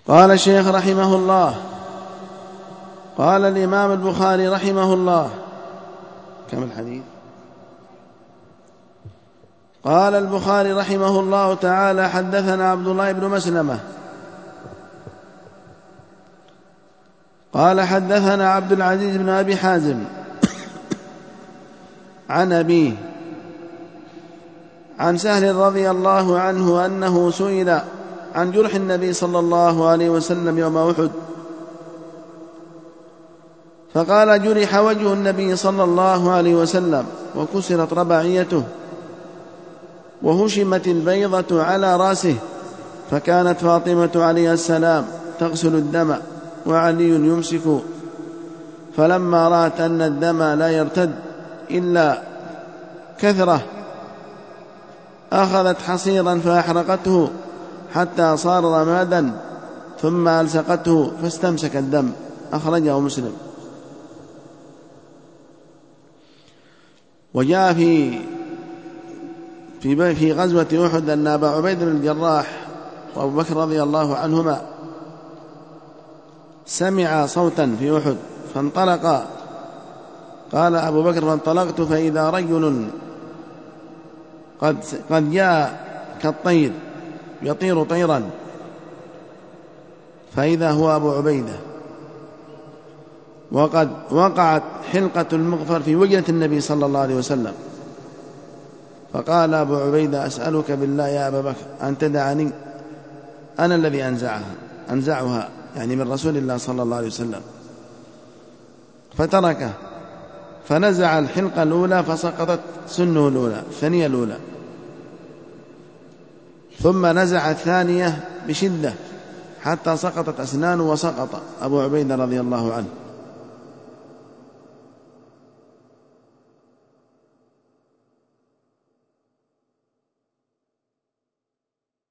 قال الشيخ رحمه الله: قال الإمام البخاري رحمه الله. كم الحديث؟ قال البخاري رحمه الله تعالى: حدثنا عبد الله بن مسلمة قال حدثنا عبد العزيز بن أبي حازم عن أبيه عن سهل رضي الله عنه أنه سئل عن جرح النبي صلى الله عليه وسلم يوم أحد، فقال: جرح وجه النبي صلى الله عليه وسلم وكسرت رباعيته وهشمت البيضة على رأسه، فكانت فاطمة عليه السلام تغسل الدم وعلي يمسك، فلما رأت أن الدم لا يرتد إلا كثرة أخذت حصيرا فأحرقته حتى صار رمادا، ثم ألصقته فاستمسك الدم. أخرجه مسلم. وجاء في غزوة أحد أن أبا عبيدة بن الجراح وأبو بكر رضي الله عنهما سمع صوتا في أحد فانطلقا. قال أبو بكر: فانطلقت فإذا رجل قد جاء كالطير يطير طيرا، فإذا هو أبو عبيدة، وقد وقعت حلقة المغفر في وجهة النبي صلى الله عليه وسلم. فقال أبو عبيدة: أسألك بالله يا أبا بكر أن تدعني، أنا الذي أنزعها يعني من رسول الله صلى الله عليه وسلم. فتركه فنزع الحلقة الأولى فسقطت سنه الأولى الثانية الأولى، ثم نزع الثانية بشدة حتى سقطت أسنانه وسقط أبو عبيدة رضي الله عنه.